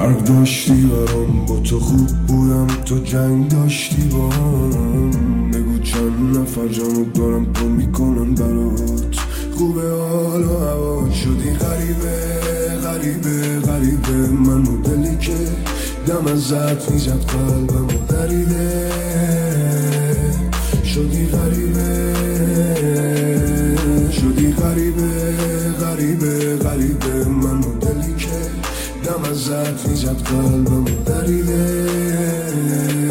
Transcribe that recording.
فرق داشتی برام، با تو خوب بودم تو جنگ داشتی با هم. بگو چند نفر جانو دارم پر میکنن برات. خوبه حال و هوا شدی غریبه غریبه غریبه، من و دلی که دم ازت میزد قلبم و دریده. شدی غریبه شدی غریبه غریبه غریبه، من و دلی که دم ازت میزد قلبم و دریده.